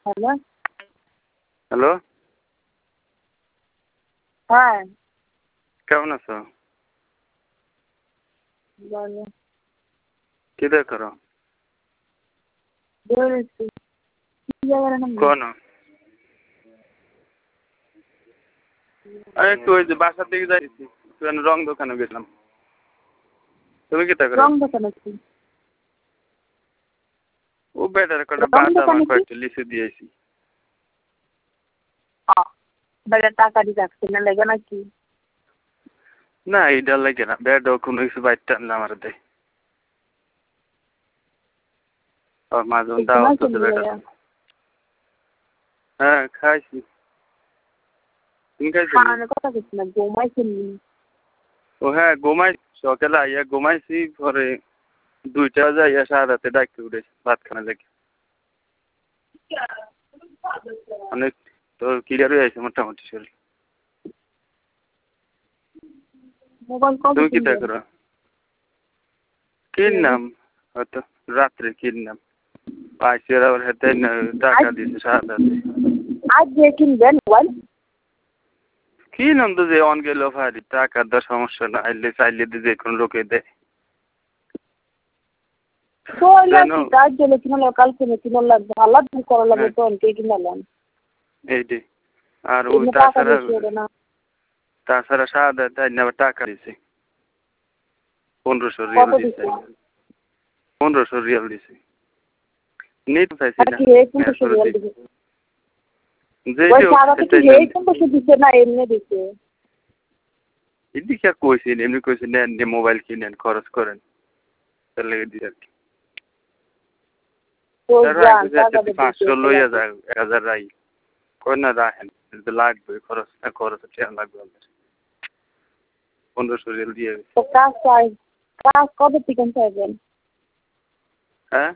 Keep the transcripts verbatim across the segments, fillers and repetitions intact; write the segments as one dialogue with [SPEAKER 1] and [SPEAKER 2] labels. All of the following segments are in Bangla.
[SPEAKER 1] হ্যালো
[SPEAKER 2] হ্যালো
[SPEAKER 1] হ্যাঁ
[SPEAKER 2] কেমন আছো?
[SPEAKER 1] বলো
[SPEAKER 2] কি দিয়ে করো?
[SPEAKER 1] বেরোচ্ছি কি জায়গার নাম
[SPEAKER 2] কোন আমি একটু ওই যে বাসার দিকে যাইছি একটু রং দোকানে গেছিলাম। তুমি কি তা করো?
[SPEAKER 1] রং দোকানে কি
[SPEAKER 2] ও বেটার কটা
[SPEAKER 1] রং
[SPEAKER 2] বাদাম আর
[SPEAKER 1] দোকানে কি
[SPEAKER 2] কয়েকটা লিচু দিয়েছি।
[SPEAKER 1] বেটা টাকা দিয়ে রাখছে না লেগে নাকি
[SPEAKER 2] না এইটা লাগে না বেডও কোনো কিছু বাইরটা আনলে আমার দেয় আর মাঝে মধ্যে
[SPEAKER 1] তোমার
[SPEAKER 2] আওয়াজ করতে বেটার। হ্যাঁ খাইছি। তুমি খাইছো?
[SPEAKER 1] খাওয়ানোর কথা কিছু না ঘুমাইছিলি
[SPEAKER 2] ও হ্যাঁ ঘুমাই সকালে আইয়া ঘুমাইছি পরে দুইটা যাইয়া সাড়ে রাতে ডাকতে উঠেছি ভাত খানা দেখে অনেক তোর ক্লিয়ার হয়ে আছে মোটামুটি শরীর।
[SPEAKER 1] মোবাইল কবে
[SPEAKER 2] তুমি কি তা
[SPEAKER 1] কিনবেন
[SPEAKER 2] করো? কিনলাম হয়তো রাত্রে কিনলাম পাইছি আবার হাতে টাকা দিয়েছে সাড়ে রাতে।
[SPEAKER 1] আজ যে কিনবেন মোবাইল
[SPEAKER 2] কিনলাম তো যে অন গেল ভারি টাকার দর সমস্যা না আইলে চাইলে দিয়ে যে কোনো লোকে দেয়।
[SPEAKER 1] তো লাগি কাজ জেলে কিনলো কাল কিনে কিনে লাগবে আলাদ দিন করা লাগবে তো অনেকে কিনলাম
[SPEAKER 2] এইটাই আর ওই তাছাড়া তাছাড়া সাদা তাই না আবার টাকা দিছে পনেরোশো রিয়াল দিছে পনেরোশো রিয়াল দিছে নেট পাইছি না এদিকে কইছি এমনি কইছি নেন মোবাইল কিনেন খরচ করেন তার লেগে দিই আর কি পাঁচশো লইয়া যায় এক হাজার রাই কই না রাখেন লাগবে খরচ না খরচ লাগবে আমাদের পনেরোশো রিয়াল দিয়ে
[SPEAKER 1] কাজ কবে থেকে চাইবেন
[SPEAKER 2] হ্যাঁ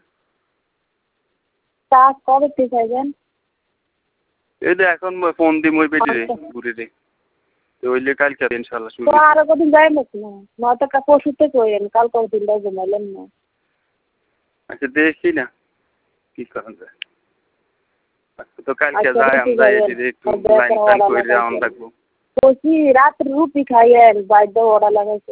[SPEAKER 1] কাজ কবে থেকে চাইবেন
[SPEAKER 2] এই যে এখন ফোন দিই মই বেটি রে ঘুরে রে ওইলে কালকে ইনশাআল্লাহ শুরু
[SPEAKER 1] তো আরো কদিন যাই নাকি না নয়তো পরশু থেকে হইলেন কাল কদিন যাই ঘুমাইলেন না
[SPEAKER 2] আচ্ছা দেখি না কি করা যায় তো কালকে যাই আমরা এদিকে একটু লাইন টাইন করে রাউন্ড রাখবো
[SPEAKER 1] রাত্রে রুটি খাইয়েন বাইরে অর্ডার লাগাইছে